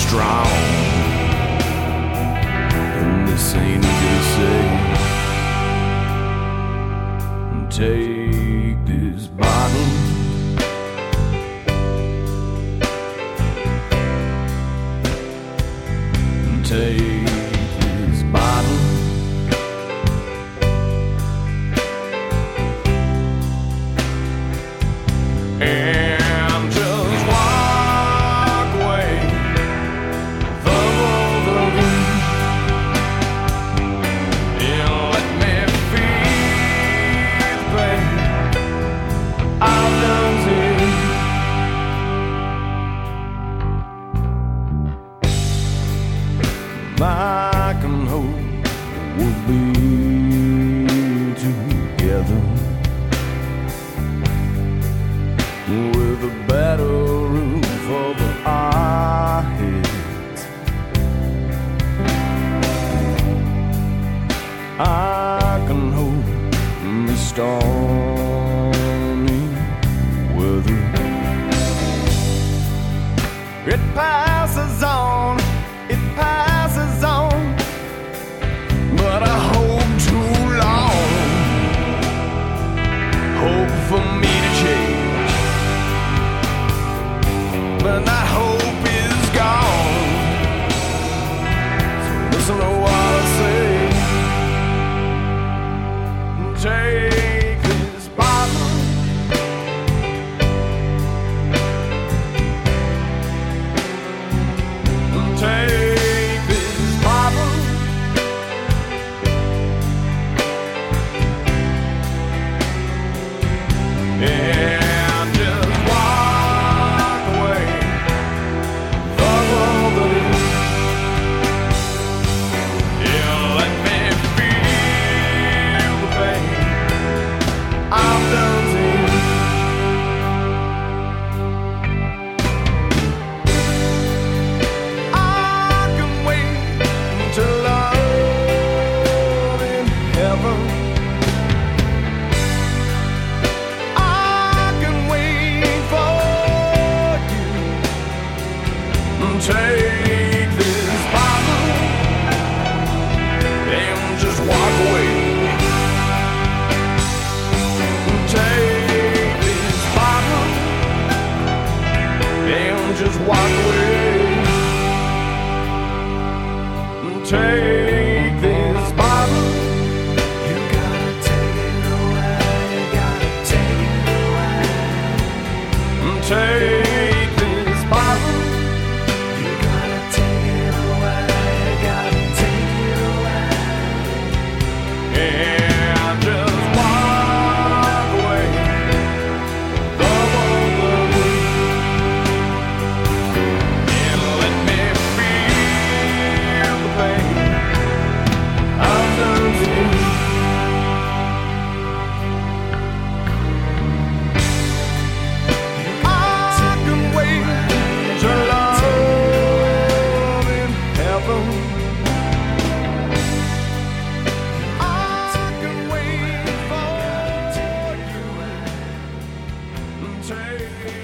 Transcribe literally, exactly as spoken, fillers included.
strong. And this ain't easy to say. Take this bottle, take this bottle, and just walk away from all the room, and let me feel the pain I've done to you. I can hope we'll be together with a better roof over our heads. I can hope the stormy weather it passes on, it passes on, but I hope too long, hope for me to change, but that hope is gone. So listen to what I say. Take this bottle, take this bottle, and just walk away from all the news. Yeah, let me feel the pain I've done to you. I can wait until love in heaven. I can wait for you. Take this bottle and just walk away. Take this bottle and just walk away. Take this bottle. You gotta take it away. You gotta take it away. Take this bottle. You gotta take it away. You gotta take it away. And just walk away from all the room, and let me feel the pain I've done to you. I can wait till love in heaven. I can wait for you. Take